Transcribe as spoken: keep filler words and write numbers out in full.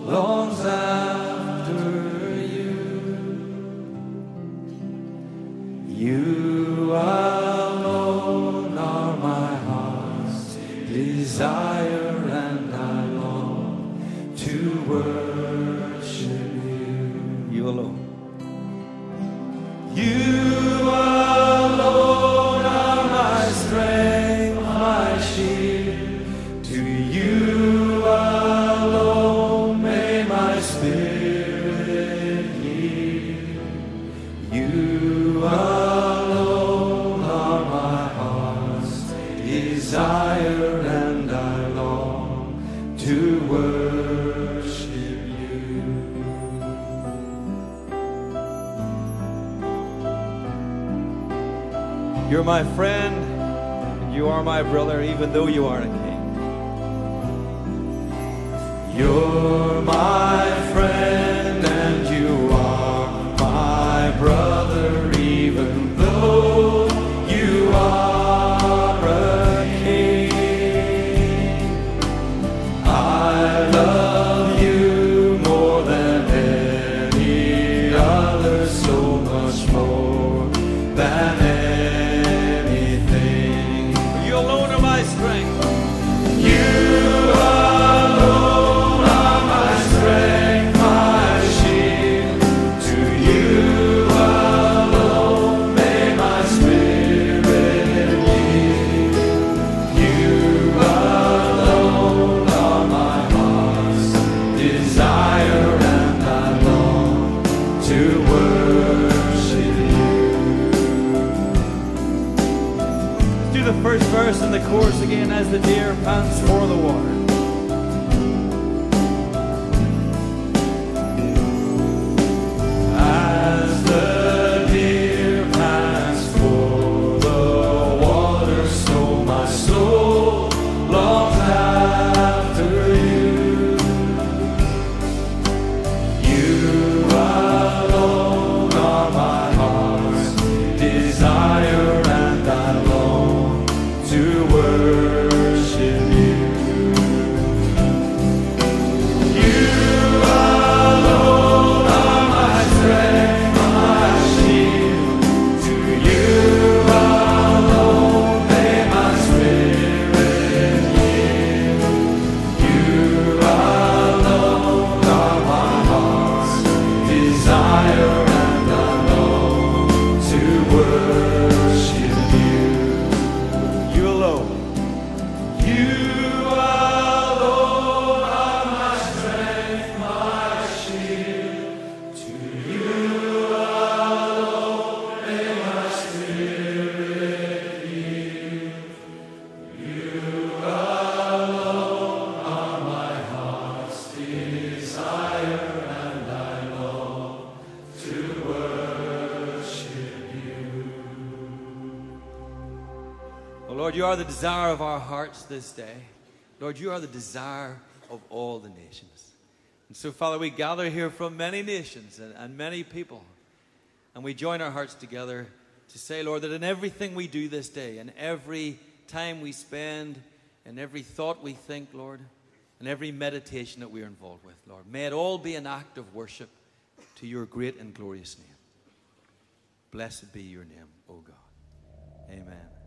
longs after you. You alone are my heart's desire, and I long to worship you. You alone. You alone are my strength, my shield. To you alone may my spirit yield. You alone are my heart's desire, and I long to worship you. You're my friend, and you are my brother, even though you are a king. You're my friend, and you are my brother, even though you are a king. I love you more than any other, so much more than anything. You alone are my strength. You alone are my strength, my shield. To you alone may my spirit yield. You alone are my heart's desire, and I long to worship you. Let's do the first verse and the chorus again. As the deer pants for the water, as the deer pants for the water, so my soul longs after you. You alone are my heart's desire, and I long to worship you. You alone are my strength, my shield. To you alone may my spirit yield. You alone are my heart's desire, and I long to worship you. You alone. You alone are my strength, my shield. To you alone may my spirit yield. You alone are my heart's desire, and I long to worship you. Oh Lord, you are the desire of our hearts this day. Lord, you are the desire of all the nations. And so, Father, we gather here from many nations and, and many people, and we join our hearts together to say, Lord, that in everything we do this day, and every time we spend, and every thought we think, Lord, and every meditation that we are involved with, Lord, may it all be an act of worship to your great and glorious name. Blessed be your name, O God. Amen.